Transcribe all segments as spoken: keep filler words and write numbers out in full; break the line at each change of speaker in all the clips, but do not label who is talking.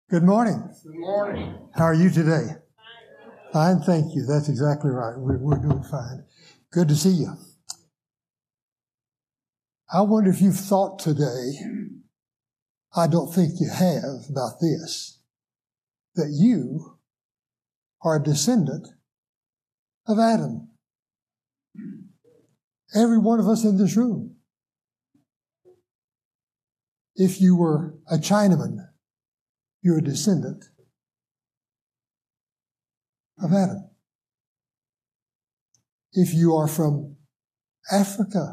Good morning.
Good morning.
How are you today? Fine, thank you. That's exactly right. We're, we're doing fine. Good to see you. I wonder if you've thought today, I don't think you have, about this, that you are a descendant of Adam. Every one of us in this room. If you were a Chinaman, you're a descendant of Adam. If you are from Africa,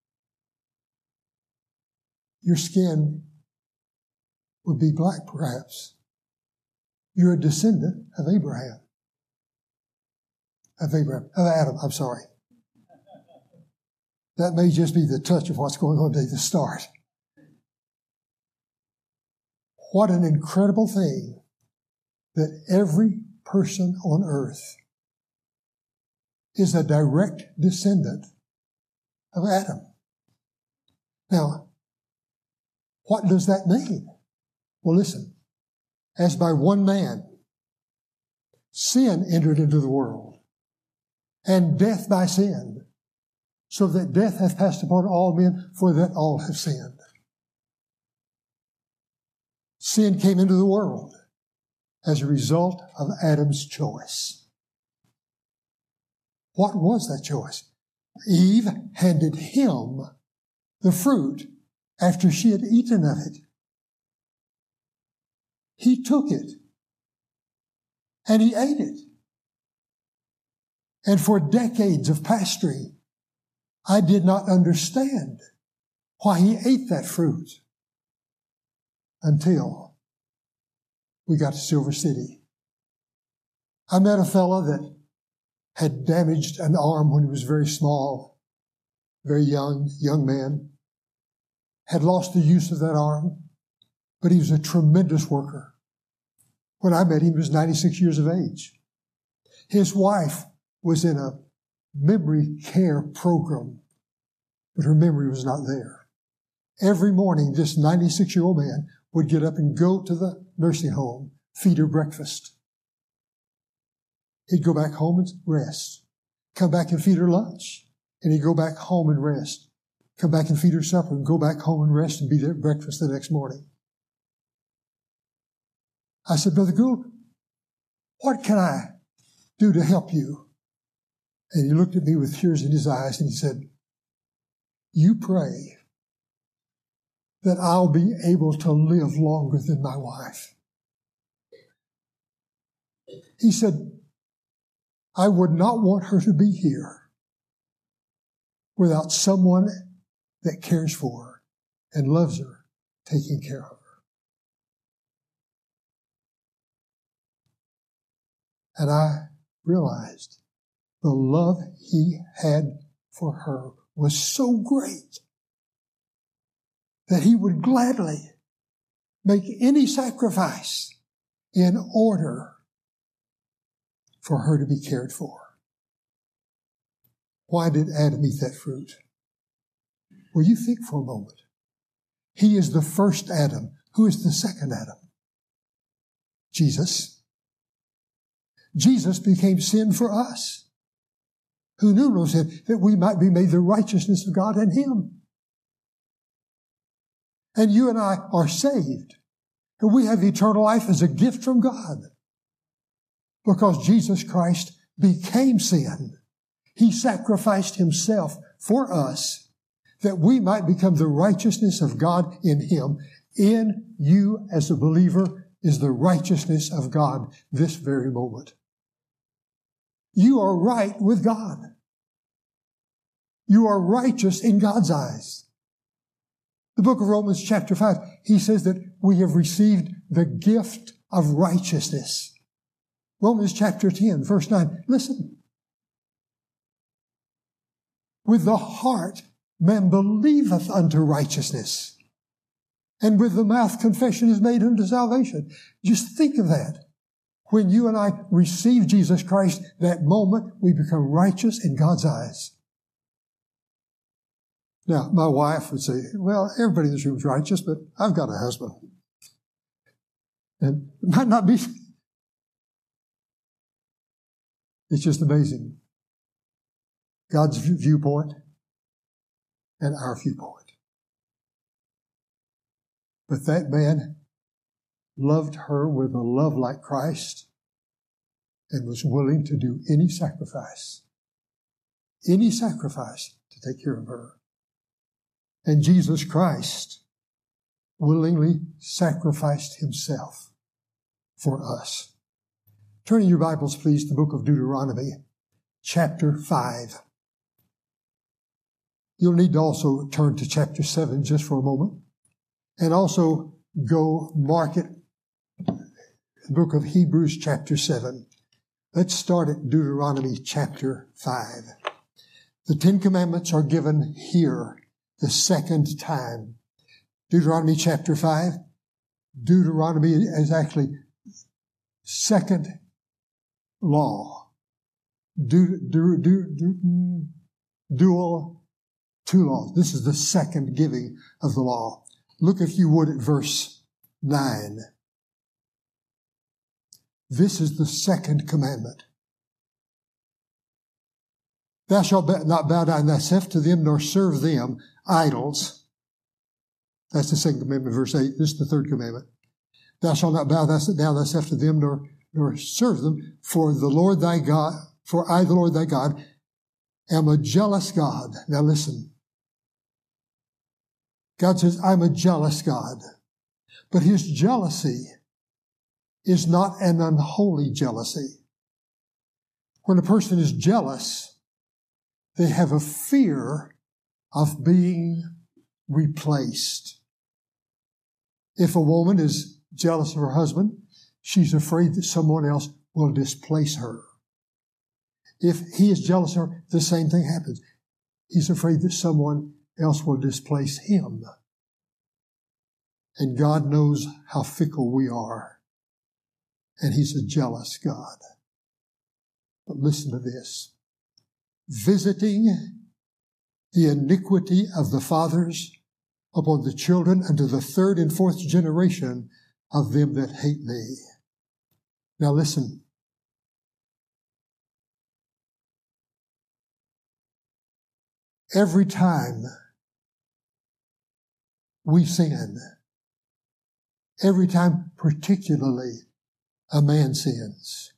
your skin would be black, perhaps. You're a descendant of Abraham. Of Abraham, of Adam, I'm sorry. That may just be the touch of what's going on today, the start. What an incredible thing that every person on earth is a direct descendant of Adam. Now, what does that mean? Well, listen. As by one man, sin entered into the world, and death by sin, so that death hath passed upon all men, for that all have sinned. Sin came into the world as a result of Adam's choice. What was that choice? Eve handed him the fruit after she had eaten of it. He took it and he ate it. And for decades of pastoring, I did not understand why he ate that fruit until we got to Silver City. I met a fellow that had damaged an arm when he was very small, very young, young man, had lost the use of that arm, but he was a tremendous worker. When I met him, he was ninety-six years of age. His wife was in a memory care program, but her memory was not there. Every morning, this ninety-six-year-old man would get up and go to the nursing home, feed her breakfast. He'd go back home and rest. Come back and feed her lunch. And he'd go back home and rest. Come back and feed her supper and go back home and rest and be there at breakfast the next morning. I said, Brother Gould, what can I do to help you? And he looked at me with tears in his eyes and he said, you pray that I'll be able to live longer than my wife. He said, I would not want her to be here without someone that cares for her and loves her, taking care of her. And I realized the love he had for her was so great that he would gladly make any sacrifice in order for her to be cared for. Why did Adam eat that fruit? Well, you think for a moment. He is the first Adam. Who is the second Adam? Jesus. Jesus became sin for us, who knew no sin, that we might be made the righteousness of God in him. And you and I are saved. And we have eternal life as a gift from God. Because Jesus Christ became sin. He sacrificed himself for us that we might become the righteousness of God in him. In you as a believer is the righteousness of God this very moment. You are right with God. You are righteous in God's eyes. The book of Romans chapter five, he says that we have received the gift of righteousness. Romans chapter ten, verse nine, listen. With the heart man believeth unto righteousness, and with the mouth confession is made unto salvation. Just think of that. When you and I receive Jesus Christ, that moment we become righteous in God's eyes. Now, my wife would say, well, everybody in this room is righteous, but I've got a husband. And it might not be. It's just amazing. God's viewpoint and our viewpoint. But that man loved her with a love like Christ and was willing to do any sacrifice, any sacrifice to take care of her. And Jesus Christ willingly sacrificed himself for us. Turn in your Bibles, please, to the book of Deuteronomy, chapter five. You'll need to also turn to chapter seven just for a moment. And also go mark it, the book of Hebrews, chapter seven. Let's start at Deuteronomy, chapter five. The Ten Commandments are given here the second time. Deuteronomy, chapter five. Deuteronomy is actually second law. Du, du, du, du, dual, two laws. This is the second giving of the law. Look, if you would, at verse nine. This is the second commandment. Thou shalt not bow down thyself to them, nor serve them, idols. That's the second commandment, verse eight. This is the third commandment. Thou shalt not bow down thyself to them, nor, nor serve them, for the Lord thy God, for I, the Lord thy God, am a jealous God. Now listen. God says, I'm a jealous God. But his jealousy is not an unholy jealousy. When a person is jealous, they have a fear of being replaced. If a woman is jealous of her husband, she's afraid that someone else will displace her. If he is jealous of her, the same thing happens. He's afraid that someone else will displace him. And God knows how fickle we are. And he's a jealous God. But listen to this. Visiting the iniquity of the fathers upon the children unto the third and fourth generation of them that hate me. Now listen. Every time we sin, every time particularly a man sins,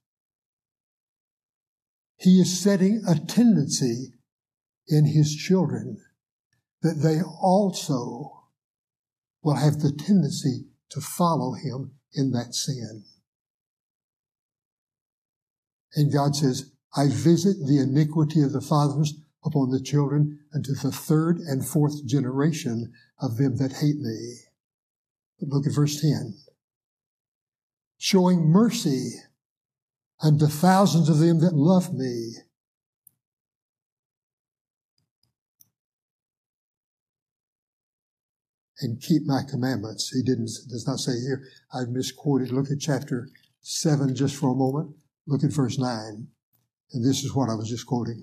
he is setting a tendency in his children that they also will have the tendency to follow him in that sin. And God says, I visit the iniquity of the fathers upon the children unto the third and fourth generation of them that hate me. But look at verse ten. Showing mercy unto thousands of them that love me. And keep my commandments. He didn't, does not say here, I've misquoted. Look at chapter seven just for a moment. Look at verse nine. And this is what I was just quoting.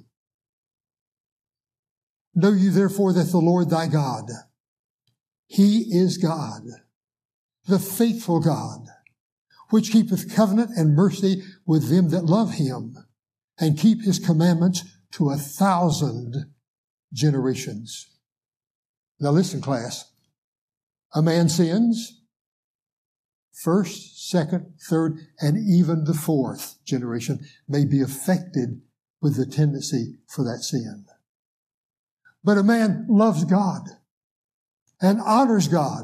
Know you therefore that the Lord thy God, he is God, the faithful God, which keepeth covenant and mercy with them that love him, and keep his commandments to a thousand generations. Now listen, class. A man sins, first, second, third, and even the fourth generation may be affected with the tendency for that sin. But a man loves God and honors God.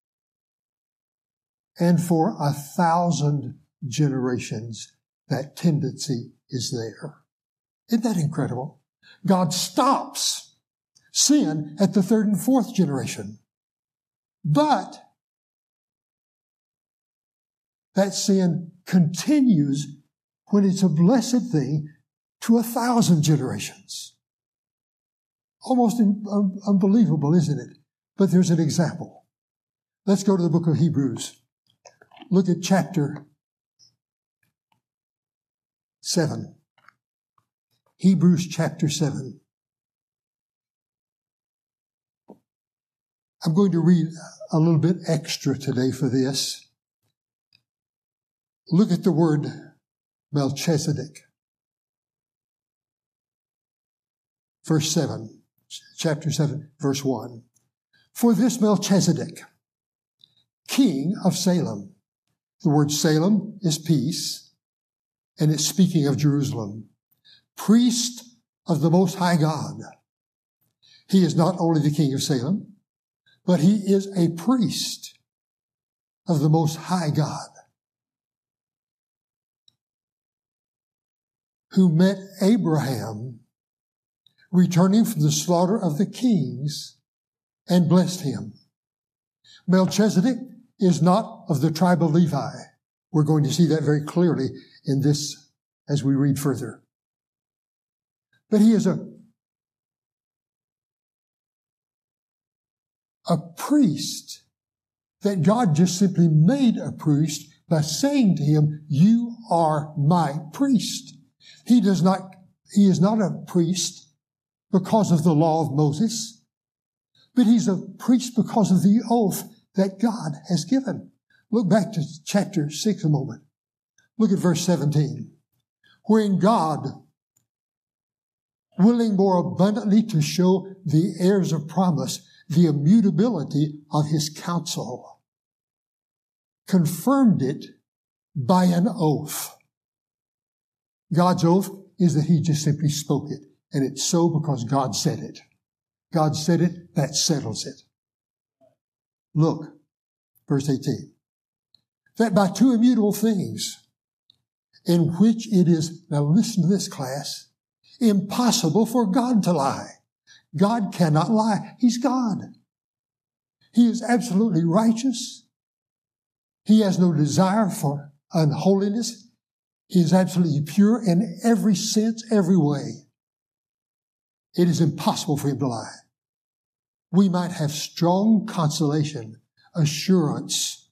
And for a thousand generations, that tendency is there. Isn't that incredible? God stops sin at the third and fourth generation. But that sin continues when it's a blessed thing to a thousand generations. Almost in, um, unbelievable, isn't it? But there's an example. Let's go to the book of Hebrews. Look at chapter seven. Hebrews chapter seven. I'm going to read a little bit extra today for this. Look at the word Melchizedek. Verse seven, chapter seven, verse one. For this Melchizedek, king of Salem. The word Salem is peace, and it's speaking of Jerusalem. Priest of the Most High God. He is not only the king of Salem, but he is a priest of the Most High God, who met Abraham returning from the slaughter of the kings and blessed him. Melchizedek is not of the tribe of Levi. We're going to see that very clearly in this as we read further. But he is a, a priest that God just simply made a priest by saying to him, you are my priest. He does not, he is not a priest because of the law of Moses, but he's a priest because of the oath that God has given. Look back to chapter six a moment. Look at verse seventeen. Wherein God, willing more abundantly to show the heirs of promise the immutability of his counsel, confirmed it by an oath. God's oath is that he just simply spoke it. And it's so because God said it. God said it, that settles it. Look, verse eighteen. That by two immutable things, in which it is, now listen to this, class, impossible for God to lie. God cannot lie. He's God. He is absolutely righteous. He has no desire for unholiness. He is absolutely pure in every sense, every way. It is impossible for him to lie. We might have strong consolation, assurance,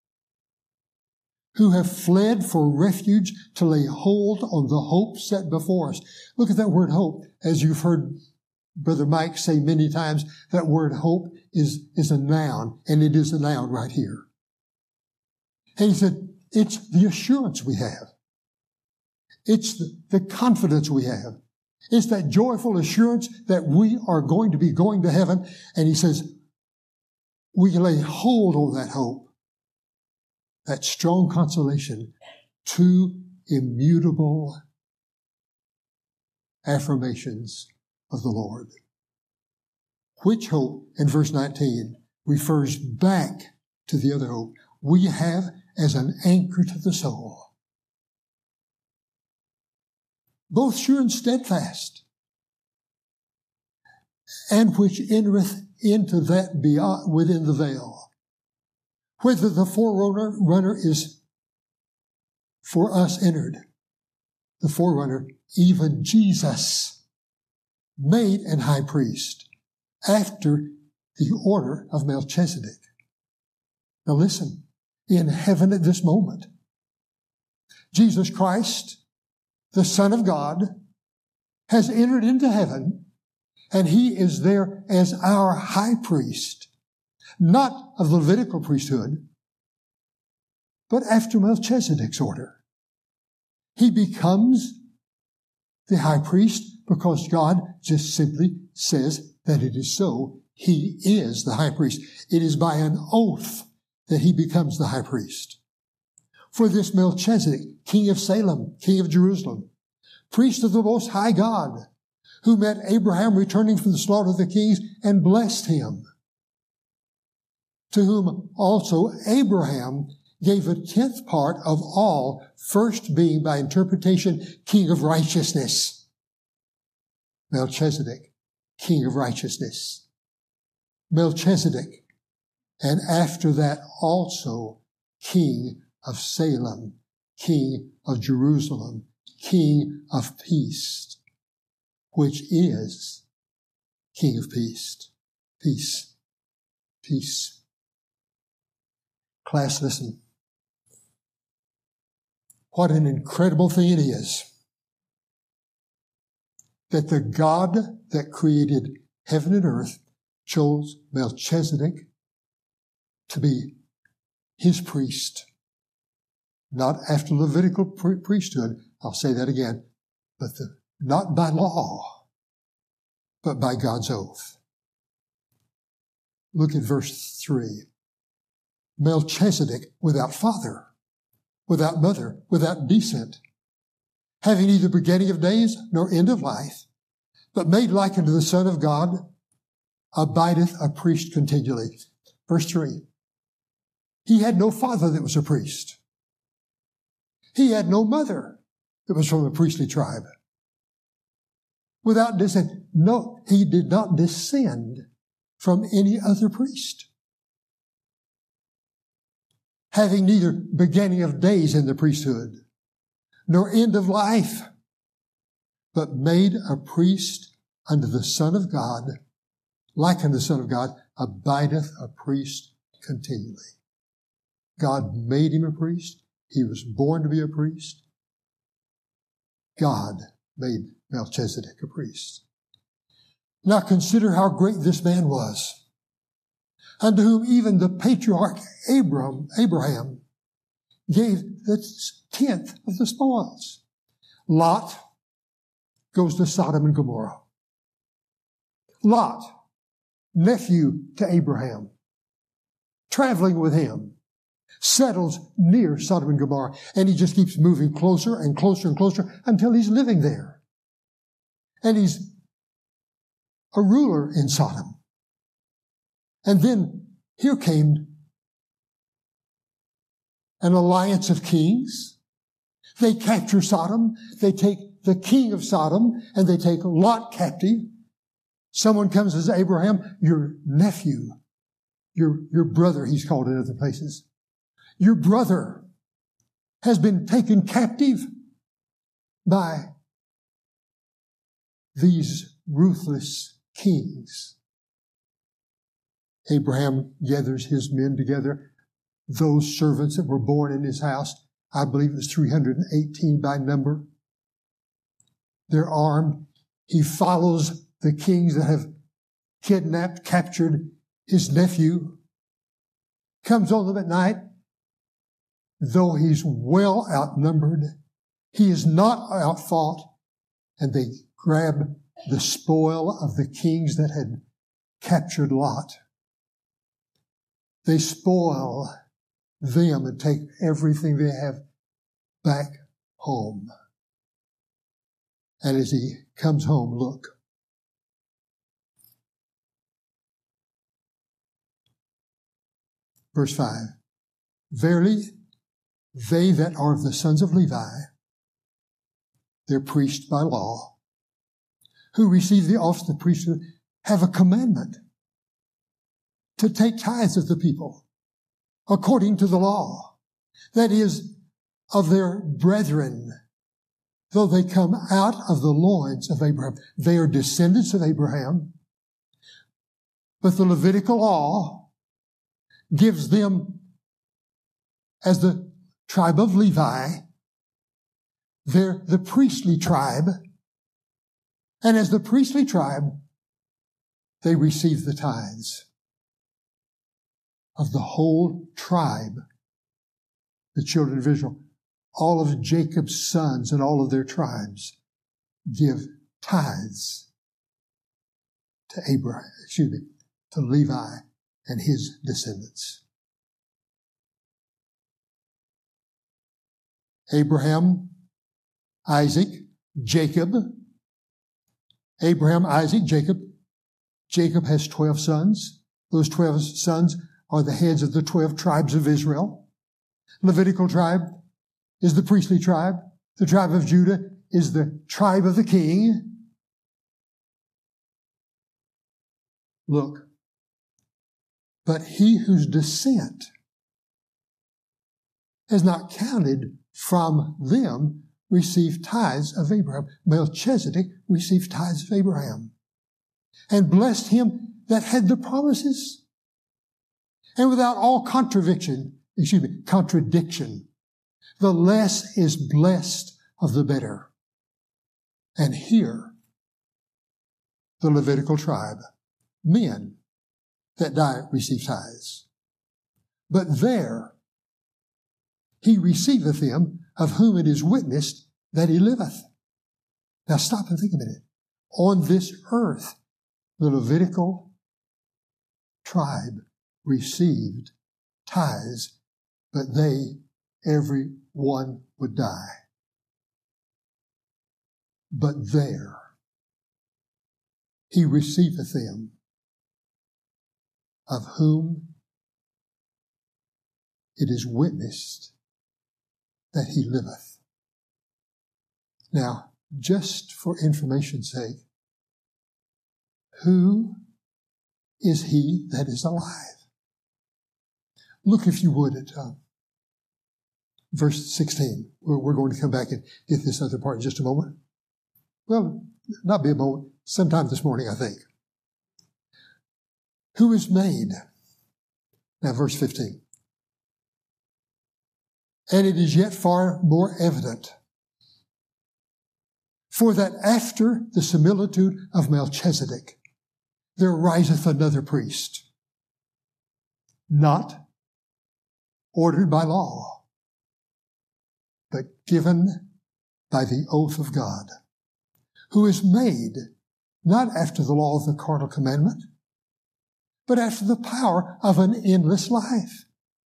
who have fled for refuge to lay hold on the hope set before us. Look at that word hope. As you've heard Brother Mike say many times, that word hope is, is a noun, and it is a noun right here. And he said, it's the assurance we have. It's the, the confidence we have. It's that joyful assurance that we are going to be going to heaven. And he says, we can lay hold on that hope, that strong consolation, two immutable affirmations of the Lord. Which hope, in verse nineteen, refers back to the other hope we have as an anchor to the soul. Both sure and steadfast, and which entereth into that beyond within the veil. Whether the forerunner runner is for us entered, the forerunner, even Jesus, made an high priest after the order of Melchizedek. Now listen, in heaven at this moment, Jesus Christ, the Son of God, has entered into heaven, and he is there as our high priest, not of the Levitical priesthood, but after Melchizedek's order. He becomes the high priest because God just simply says that it is so. He is the high priest. It is by an oath that he becomes the high priest. For this Melchizedek, king of Salem, king of Jerusalem, priest of the Most High God, who met Abraham returning from the slaughter of the kings and blessed him, to whom also Abraham gave a tenth part of all, first being by interpretation king of righteousness. Melchizedek, king of righteousness. Melchizedek, and after that also king of Salem, king of Jerusalem, king of peace, which is king of peace. Peace. Peace. Class, listen. What an incredible thing it is that the God that created heaven and earth chose Melchizedek to be his priest. not after Levitical priesthood, I'll say that again, but the, not by law, but by God's oath. Look at verse three. Melchizedek without father, without mother, without descent, having neither beginning of days nor end of life, but made like unto the Son of God, abideth a priest continually. Verse three. He had no father that was a priest. He had no mother that was from a priestly tribe. Without descent, no, he did not descend from any other priest. Having neither beginning of days in the priesthood, nor end of life, but made a priest unto the Son of God, like unto the Son of God, abideth a priest continually. God made him a priest. He was born to be a priest. God made Melchizedek a priest. Now consider how great this man was, unto whom even the patriarch Abram, Abraham gave the tenth of the spoils. Lot goes to Sodom and Gomorrah. Lot, nephew to Abraham, traveling with him, settles near Sodom and Gomorrah, and he just keeps moving closer and closer and closer until he's living there. And he's a ruler in Sodom. And then here came an alliance of kings. They capture Sodom. They take the king of Sodom and they take Lot captive. Someone comes and says, Abraham, your nephew, your, your brother, he's called in other places, your brother has been taken captive by these ruthless kings. Abraham gathers his men together, those servants that were born in his house. I believe it was three hundred eighteen by number. They're armed. He follows the kings that have kidnapped, captured his nephew, comes on them at night. Though he's well outnumbered, he is not outfought, and they grab the spoil of the kings that had captured Lot. They spoil them and take everything they have back home. And as he comes home, look. Verse five. Verily, they that are of the sons of Levi, they're priests by law, who receive the office of the priesthood, have a commandment to take tithes of the people according to the law. That is, of their brethren, though they come out of the loins of Abraham. They are descendants of Abraham, but the Levitical law gives them, as the tribe of Levi, they're the priestly tribe, and as the priestly tribe, they receive the tithes of the whole tribe, the children of Israel. All of Jacob's sons and all of their tribes give tithes to Abraham, excuse me, to Levi and his descendants. Abraham, Isaac, Jacob. Abraham, Isaac, Jacob. Jacob has twelve sons. Those twelve sons are the heads of the twelve tribes of Israel. Levitical tribe is the priestly tribe. The tribe of Judah is the tribe of the king. Look. But he whose descent is not counted from them received tithes of Abraham. Melchizedek received tithes of Abraham and blessed him that had the promises. And without all contradiction, excuse me, contradiction, the less is blessed of the better. And here, the Levitical tribe, men that die receive tithes. But there, he receiveth them of whom it is witnessed that he liveth. Now stop and think a minute. On this earth, the Levitical tribe received tithes, but they, every one, would die. But there, he receiveth them of whom it is witnessed that he liveth. Now, just for information's sake, who is he that is alive? Look, if you would, at uh, verse sixteen. We're, we're going to come back and get this other part in just a moment. Well, not be a moment, sometime this morning, I think. Who is made? Now, verse fifteen. And it is yet far more evident, for that after the similitude of Melchizedek, there riseth another priest, not ordered by law, but given by the oath of God, who is made not after the law of the carnal commandment, but after the power of an endless life,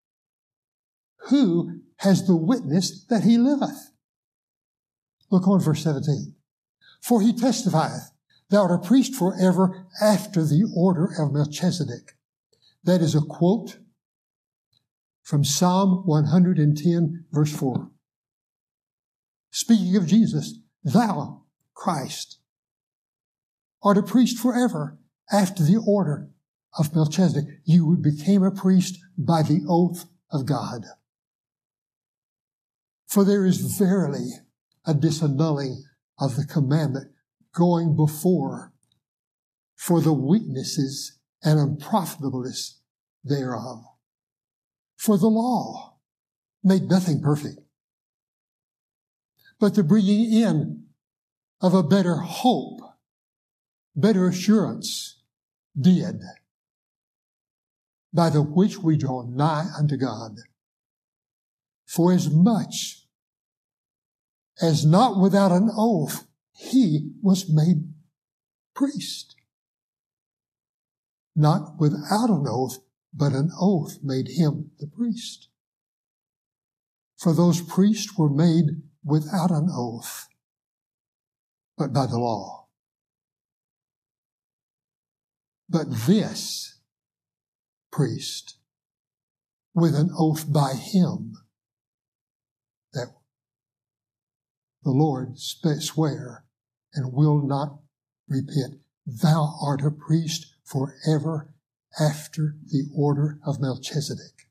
who has the witness that he liveth. Look on verse seventeen. For he testifieth, thou art a priest forever after the order of Melchizedek. That is a quote from Psalm one hundred ten, verse four. Speaking of Jesus, thou, Christ, art a priest forever after the order of Melchizedek. You became a priest by the oath of God. For there is verily a disannulling of the commandment going before for the weaknesses and unprofitableness thereof. For the law made nothing perfect, but the bringing in of a better hope, better assurance did, by the which we draw nigh unto God. For as much as not without an oath he was made priest. Not without an oath, but an oath made him the priest. For those priests were made without an oath, but by the law. But this priest, with an oath by him, that the Lord swear and will not repent, thou art a priest forever after the order of Melchizedek.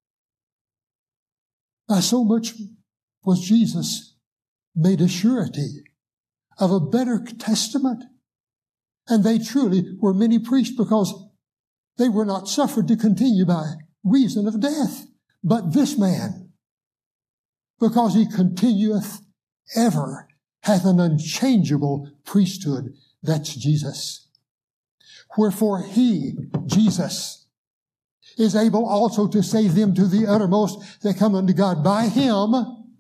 By so much was Jesus made a surety of a better testament. And they truly were many priests, because they were not suffered to continue by reason of death. But this man, because he continueth ever, hath an unchangeable priesthood. That's Jesus. Wherefore he, Jesus, is able also to save them to the uttermost that come unto God by him.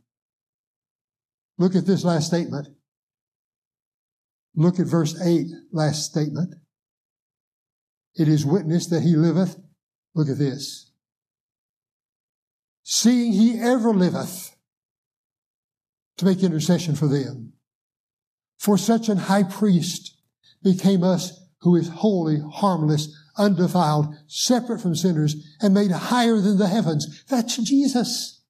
Look at this last statement. Look at verse eight, last statement. It is witnessed that he liveth. Look at this. Seeing he ever liveth to make intercession for them. For such an high priest became us, who is holy, harmless, undefiled, separate from sinners, and made higher than the heavens. That's Jesus.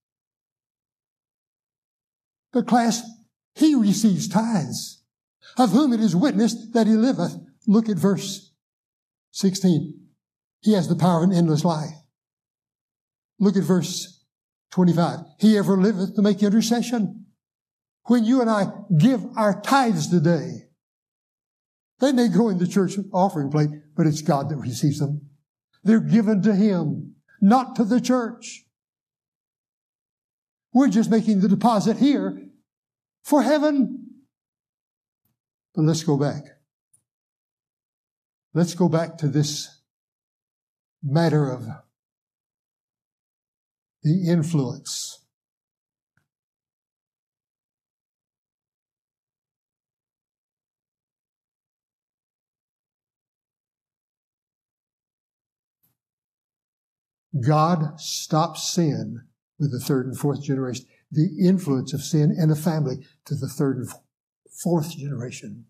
But class, he receives tithes, of whom it is witnessed that he liveth. Look at verse sixteen. He has the power of an endless life. Look at verse twenty-five. He ever liveth to make intercession. When you and I give our tithes today, they may go in the church offering plate, but it's God that receives them. They're given to him, not to the church. We're just making the deposit here for heaven. But let's go back. Let's go back to this matter of the influence God stops sin with the third and fourth generation, the influence of sin in a family to the third and fourth generation.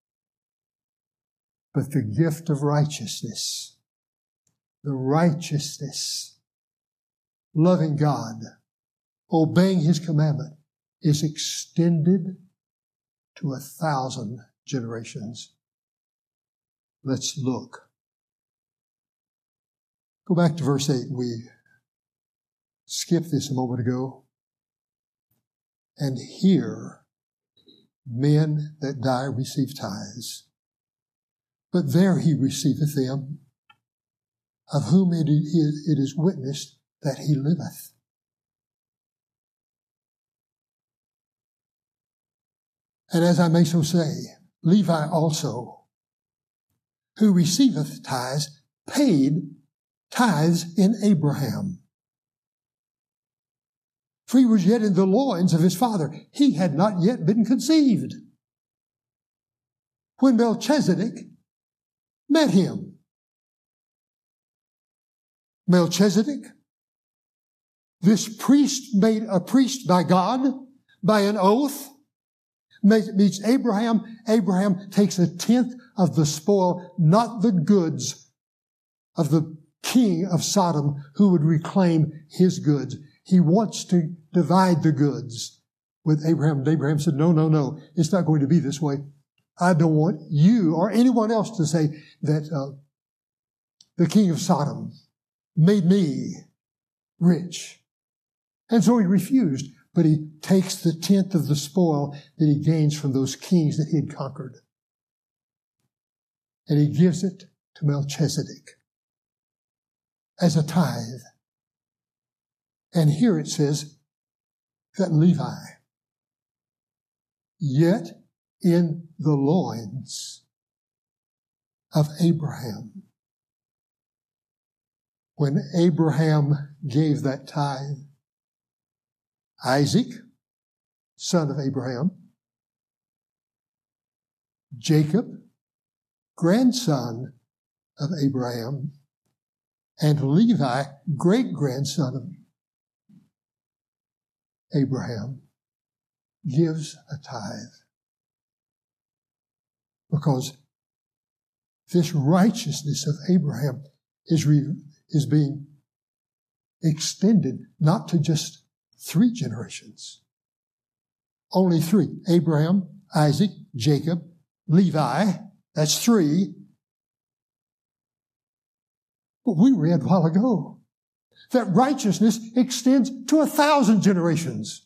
But the gift of righteousness, the righteousness, loving God, obeying His commandment, is extended to a thousand generations. Let's look. Go back to verse eight. We skipped this a moment ago. And here, men that die receive tithes. But there he receiveth them, of whom it is, it is witnessed that he liveth. And as I may so say, Levi also, who receiveth tithes, paid tithes in Abraham. For he was yet in the loins of his father. He had not yet been conceived when Melchizedek met him. Melchizedek, this priest made a priest by God, by an oath, meets Abraham. Abraham takes a tenth of the spoil, not the goods of the king of Sodom who would reclaim his goods. He wants to divide the goods with Abraham. And Abraham said, no, no, no, it's not going to be this way. I don't want you or anyone else to say that uh, the king of Sodom made me rich. And so he refused, but he takes the tenth of the spoil that he gains from those kings that he had conquered. And he gives it to Melchizedek as a tithe. And here it says that Levi, yet in the loins of Abraham. When Abraham gave that tithe, Isaac, son of Abraham, Jacob, grandson of Abraham, and Levi, great-grandson of Abraham, gives a tithe. Because this righteousness of Abraham is, re, is being extended not to just three generations. Only three. Abraham, Isaac, Jacob, Levi. That's three. But we read a while ago that righteousness extends to a thousand generations.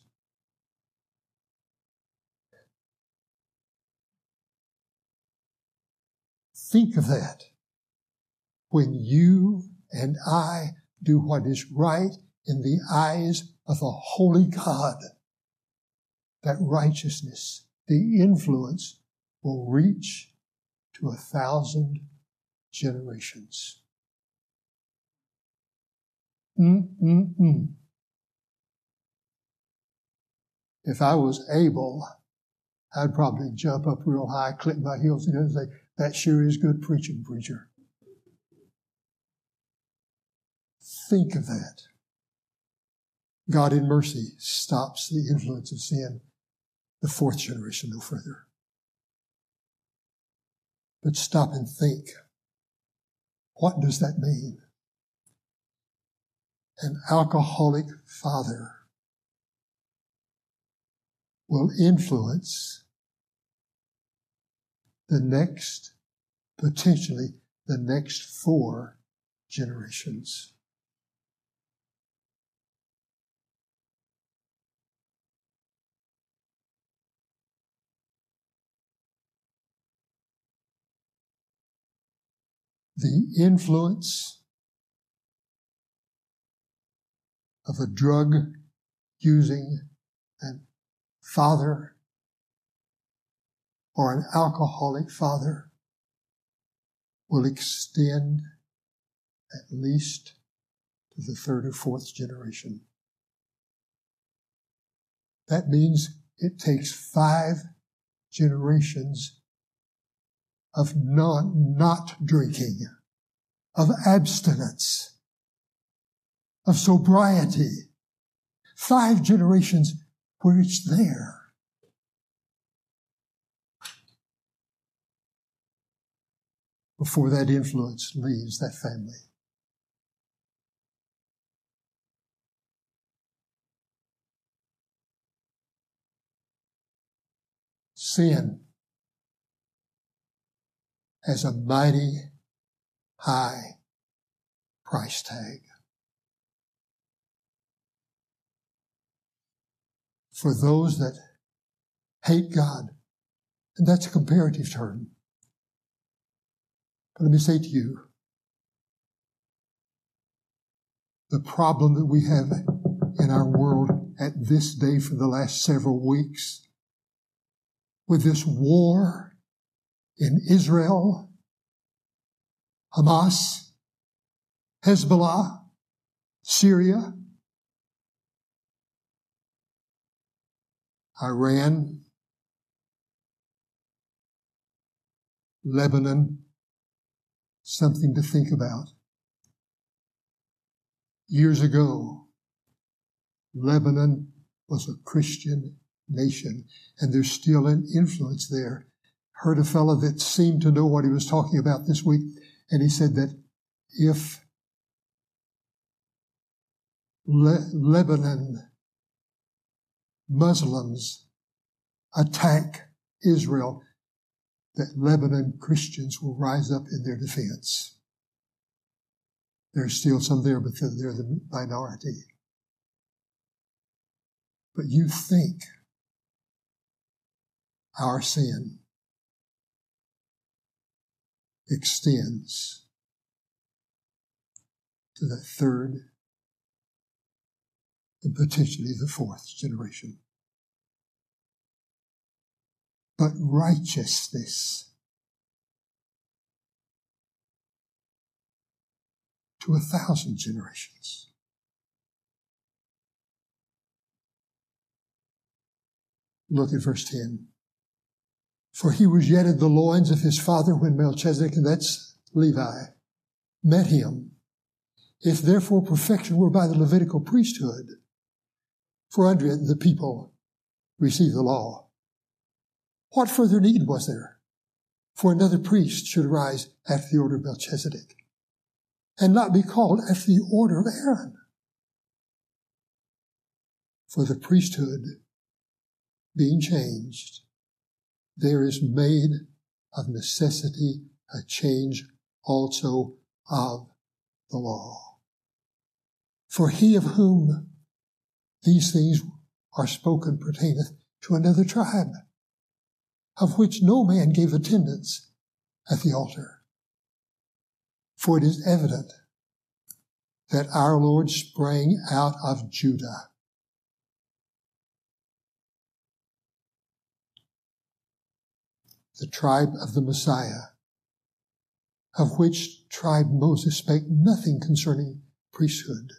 Think of that. When you and I do what is right in the eyes of the holy God, that righteousness, the influence, will reach to a thousand generations. Mm-mm-mm. If I was able, I'd probably jump up real high, click my heels together and say, that sure is good preaching, preacher. Think of that. God in mercy stops the influence of sin, the fourth generation, no further. But stop and think. What does that mean? An alcoholic father will influence the next, potentially the next four generations. The influence of a drug-using and father or an alcoholic father will extend at least to the third or fourth generation. That means it takes five generations of non, not drinking, of abstinence, of sobriety. Five generations where it's there. Before that influence leaves that family. Sin has a mighty high price tag. For those that hate God, and that's a comparative term. But let me say to you, the problem that we have in our world at this day for the last several weeks, with this war in Israel, Hamas, Hezbollah, Syria, Iran, Lebanon, something to think about. Years ago, Lebanon was a Christian nation, and there's still an influence there. Heard a fellow that seemed to know what he was talking about this week, and he said that if Le- Lebanon Muslims attack Israel, that Lebanon Christians will rise up in their defense. There's still some there, but they're the minority. But you think our sin extends to the third and potentially the fourth generation. But righteousness to a thousand generations. Look at verse ten. For he was yet in the loins of his father when Melchizedek, and that's Levi, met him. If therefore perfection were by the Levitical priesthood, for under it the people received the law, what further need was there for another priest should arise after the order of Melchizedek, and not be called after the order of Aaron? For the priesthood being changed, there is made of necessity a change also of the law. For he of whom these things are spoken pertaineth to another tribe, of which no man gave attendance at the altar. For it is evident that our Lord sprang out of Judah, the tribe of the Messiah, of which tribe Moses spake nothing concerning priesthood.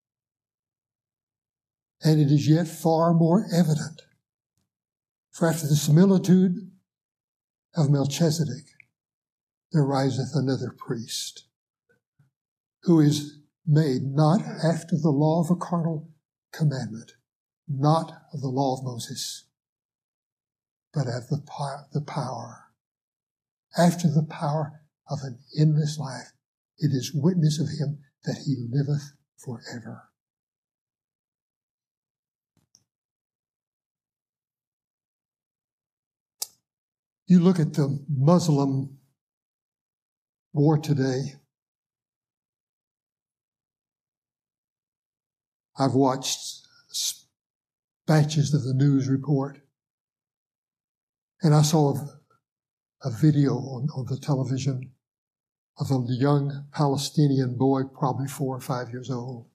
And it is yet far more evident, for after the similitude of Melchizedek, there riseth another priest, who is made not after the law of a carnal commandment, not of the law of Moses, but of the power, the power, after the power of an endless life. It is witness of him that he liveth forever. You look at the Muslim war today. I've watched batches of the news report, and I saw a, a video on, on the television of a young Palestinian boy, probably four or five years old.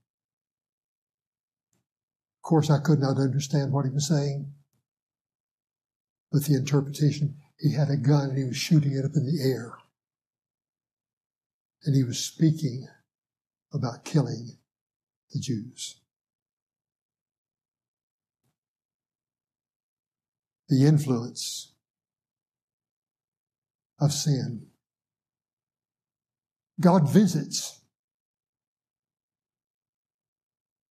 Of course, I could not understand what he was saying, but the interpretation, he had a gun and he was shooting it up in the air. And he was speaking about killing the Jews. The influence of sin. God visits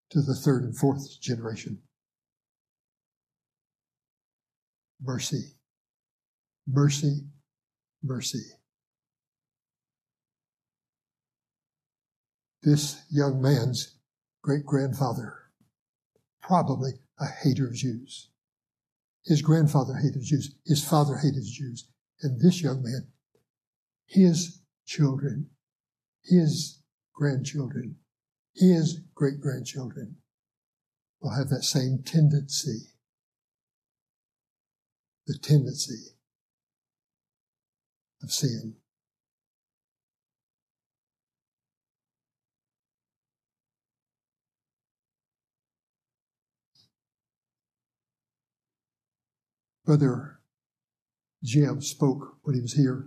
to the third and fourth generation. Mercy, mercy, mercy. This young man's great-grandfather, probably a hater of Jews. His grandfather hated Jews. His father hated Jews. And this young man, his children, his grandchildren, his great-grandchildren will have that same tendency. The tendency of sin. Brother Jim spoke when he was here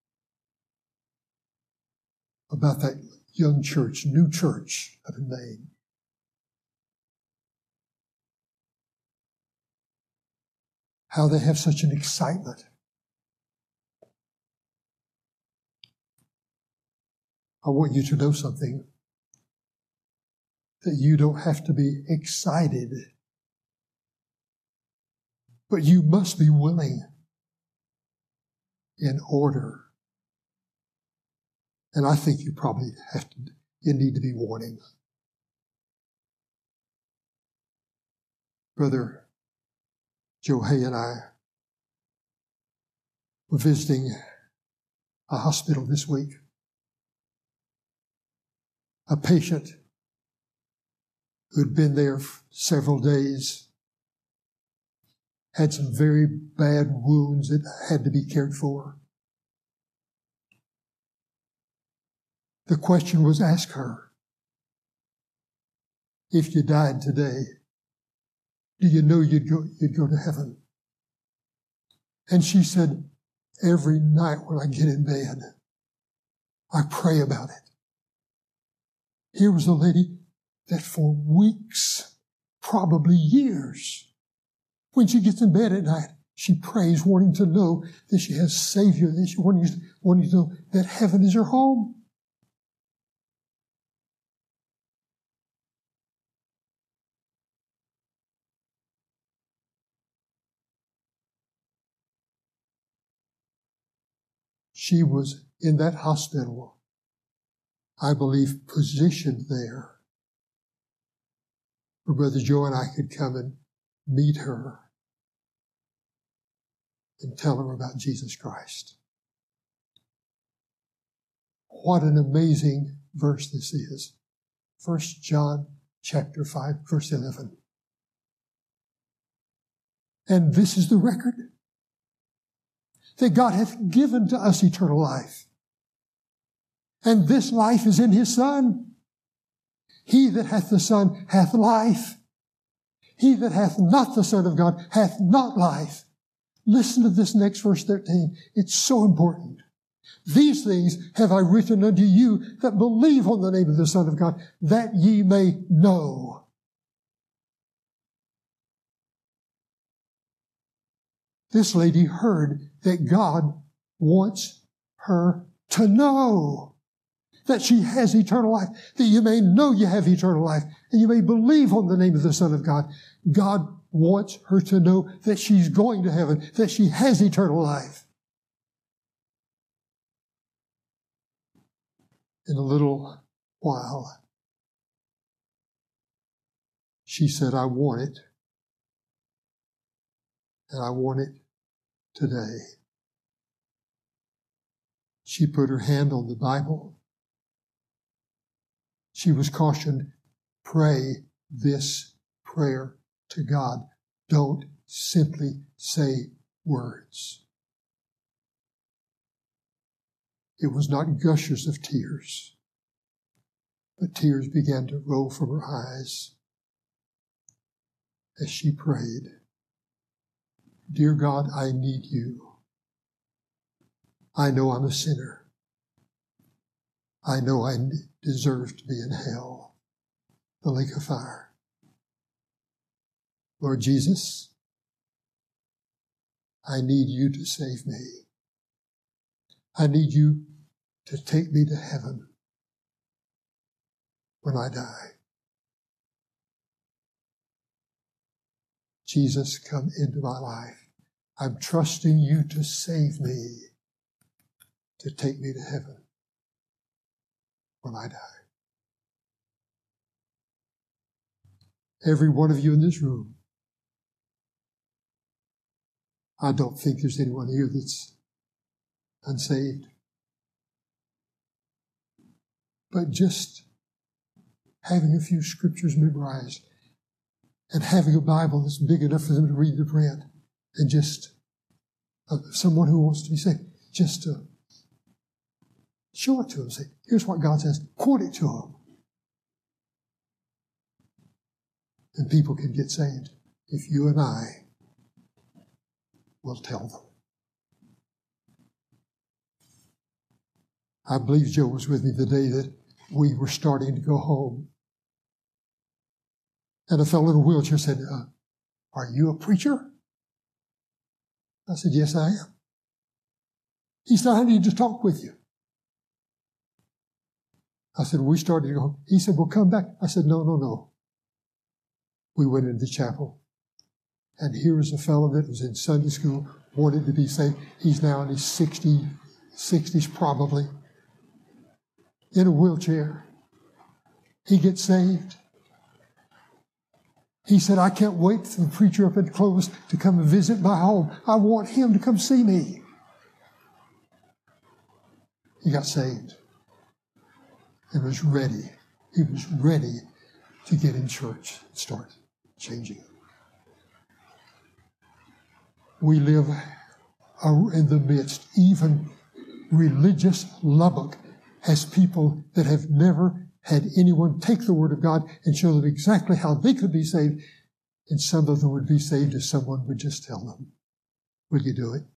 about that young church, new church up in Maine. How they have such an excitement. I want you to know something, that you don't have to be excited, but you must be willing in order. And I think you probably have to, you need to be wanting. Brother Joe Hay and I were visiting a hospital this week. A patient who had been there for several days, had some very bad wounds that had to be cared for. The question was asked her, if you died today, do you know you'd go, you'd go to heaven? And she said, every night when I get in bed, I pray about it. Here was a lady that for weeks, probably years, when she gets in bed at night, she prays, wanting to know that she has a Savior, that she wanting, wanting to know that heaven is her home. She was in that hospital, I believe, positioned there where Brother Joe and I could come and meet her and tell her about Jesus Christ. What an amazing verse this is. First John chapter five, verse eleven. And this is the record, that God hath given to us eternal life. And this life is in his Son. He that hath the Son hath life. He that hath not the Son of God hath not life. Listen to this next verse thirteen. It's so important. These things have I written unto you that believe on the name of the Son of God, that ye may know. This lady heard that God wants her to know that she has eternal life, that you may know you have eternal life, and you may believe on the name of the Son of God. God wants her to know that she's going to heaven, that she has eternal life. In a little while, she said, I want it, and I want it today. She put her hand on the Bible. She was cautioned, pray this prayer to God. Don't simply say words. It was not gushers of tears, but tears began to roll from her eyes as she prayed. Dear God, I need you. I know I'm a sinner. I know I deserve to be in hell, the lake of fire. Lord Jesus, I need you to save me. I need you to take me to heaven when I die. Jesus, come into my life. I'm trusting you to save me, to take me to heaven when I die. Every one of you in this room, I don't think there's anyone here that's unsaved. But just having a few scriptures memorized and having a Bible that's big enough for them to read the print, and just uh, someone who wants to be saved, just to show it to them. Say, here's what God says. Quote it to them. And people can get saved if you and I will tell them. I believe Joe was with me the day that we were starting to go home. And a fellow in a wheelchair said, uh, are you a preacher? I said, yes, I am. He said, I need to talk with you. I said, we started to go home. He said, well, come back. I said, no, no, no. We went into the chapel. And here was a fellow that was in Sunday school, wanted to be saved. He's now in his sixties, sixties probably, in a wheelchair. He gets saved. He said, I can't wait for the preacher up at Clovis to come and visit my home. I want him to come see me. He got saved and was ready. He was ready to get in church and start changing. We live in the midst, even religious Lubbock has people that have never had anyone take the Word of God and show them exactly how they could be saved, and some of them would be saved if someone would just tell them. Will you do it?